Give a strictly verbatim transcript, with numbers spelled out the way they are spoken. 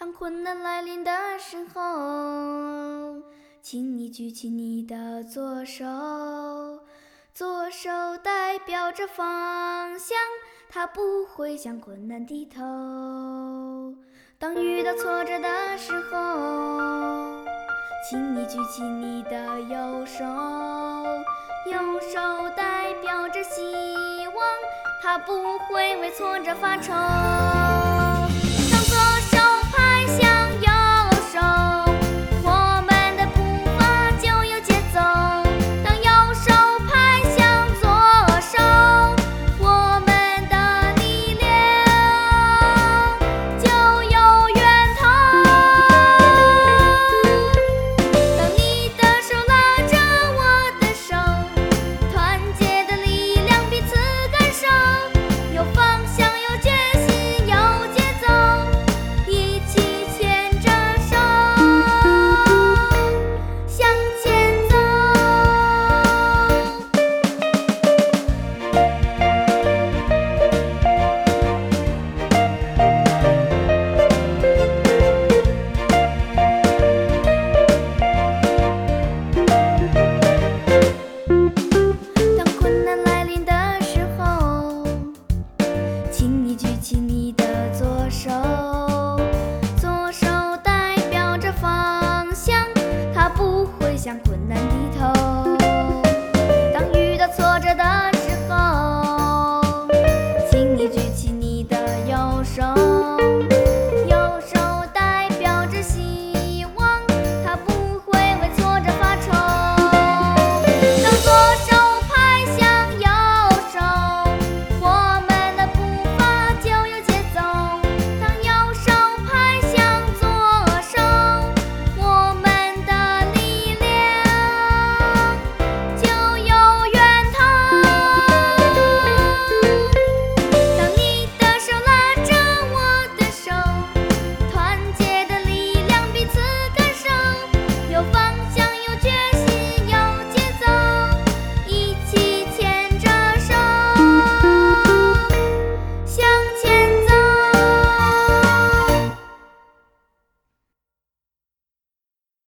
当困难来临的时候，请你举起你的左手，左手代表着方向，它不会向困难低头。当遇到挫折的时候，请你举起你的右手，右手代表着希望，它不会为挫折发愁。